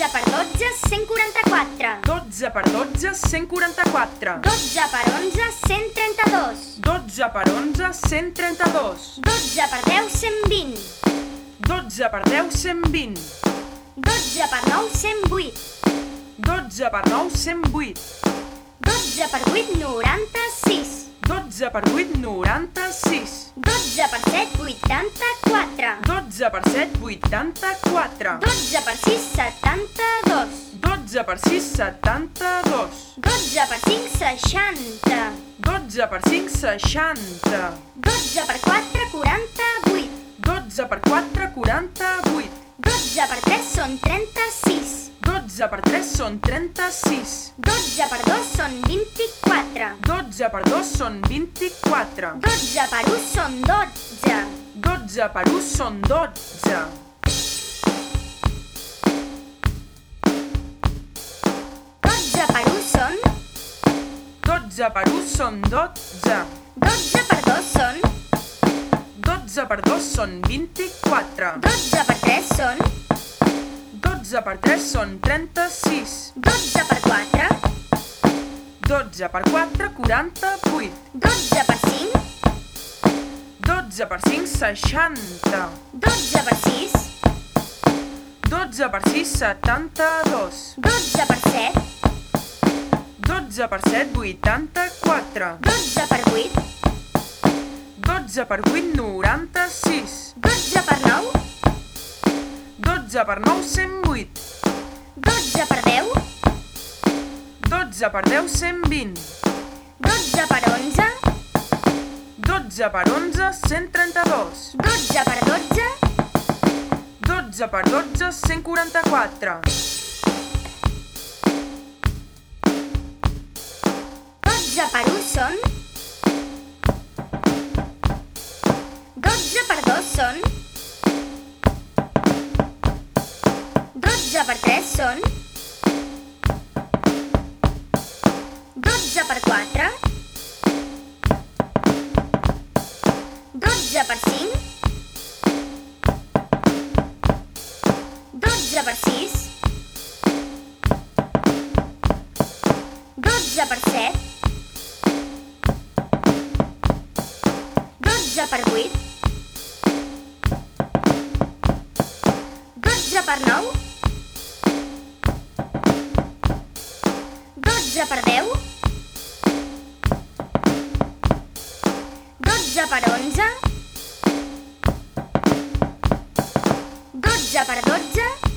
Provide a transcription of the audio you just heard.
12 per 12, 144. 12 per 12, 144. 12 per 11, 132. 12 per 11, 132. 12 per 10, 120. 12 per 10, 120. 12 per 9, 108. 12 per 9, 108. 12 per 8, 96. 12 per 8, 96. 12 per 7, 84. 12 per 7, 84. 12 per 6, 72. 12 per 6, 72. 12 per 5, 60. 12 per 5, 60. 12 per 4, 48. 12 per 4, 48. 12 per 3 són 36. 12 per 3 són 36. 12 per 2 són 24. 12 per 2 són 24. 12 per 1 són 12. 12 per 1 són 12. 12 per 1 són 12 per 1 són 12. 12 per 2 són 12 per 2 són 24. 12 per 3 són 12 per 3 són 36. 12 per 4 12 per 4, 48. 12 per 5 12 per 5, 60. 12 per 6 12 per 6, 72. 12 per 7 12 per 7, 84. 12 per 8 12 per 8, 96. 12 per 9 12 per 9, 108. 12 per 10 12 per 10, 120. 12 per 11 12 per 11, 132. 12 per 12 12 per 12, 144. 12 per 1 són 12 per 2 són 12 per 3 són 12 per 4 12 per 5 12 per 6 12 per 7 12 per 8 12 per 9 12 per 10 12 per 11 12 per 12